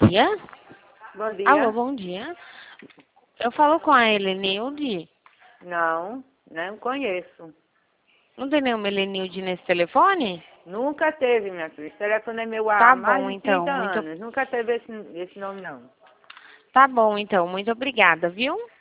dia. Bom dia. Alô, bom dia. Eu falo com a Helenilde. Não, não conheço. Não tem nenhuma Helenilde nesse telefone? Nunca teve, minha filha. Esse telefone é meu há Tá mais bom, de então. 30 anos. Nunca teve esse nome, não. Tá bom, então. Muito obrigada, viu?